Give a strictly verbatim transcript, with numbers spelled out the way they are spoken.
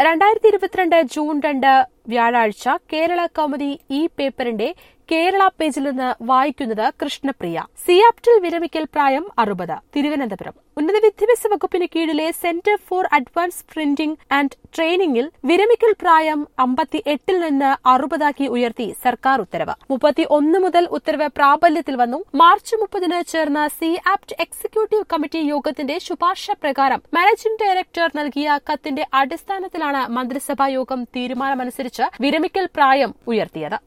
രണ്ടായിരത്തി ഇരുപത്തിരണ്ട് ജൂൺ രണ്ട് വ്യാഴാഴ്ച കേരള കൗമുദി ഈ പേപ്പറിന്റെ കേരള പേജിൽ നിന്ന് വായിക്കുന്നത് കൃഷ്ണപ്രിയ. സിയാപ്റ്റിൽ വിരമിക്കൽ പ്രായം അറുപത്. തിരുവനന്തപുരം. ഉന്നത വിദ്യാഭ്യാസ വകുപ്പിന് കീഴിലെ centre for advance printing and ട്രെയിനിംഗിൽ വിരമിക്കൽ പ്രായം അമ്പത്തി എട്ടിൽ നിന്ന് അറുപതാക്കി ഉയർത്തി സർക്കാർ ഉത്തരവ്. മുപ്പത്തി ഒന്ന് മുതൽ ഉത്തരവ് പ്രാബല്യത്തിൽ വന്നു. മാർച്ച് മുപ്പതിന് ചേർന്ന സിയാപ്റ്റ് എക്സിക്യൂട്ടീവ് കമ്മിറ്റി യോഗത്തിന്റെ ശുപാർശ പ്രകാരം മാനേജിംഗ് ഡയറക്ടർ നൽകിയ കത്തിന്റെ അടിസ്ഥാനത്തിലാണ് മന്ത്രിസഭാ യോഗം തീരുമാനമനുസരിച്ച് വിരമിക്കൽ പ്രായം ഉയർത്തിയത്.